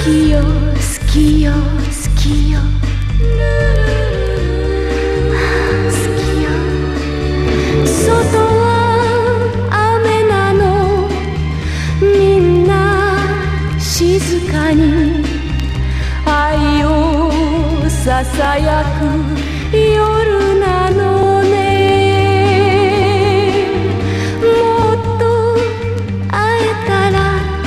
きよ好きよ好きよ好きよ。外は雨なの、みんな静かに愛をささやく夜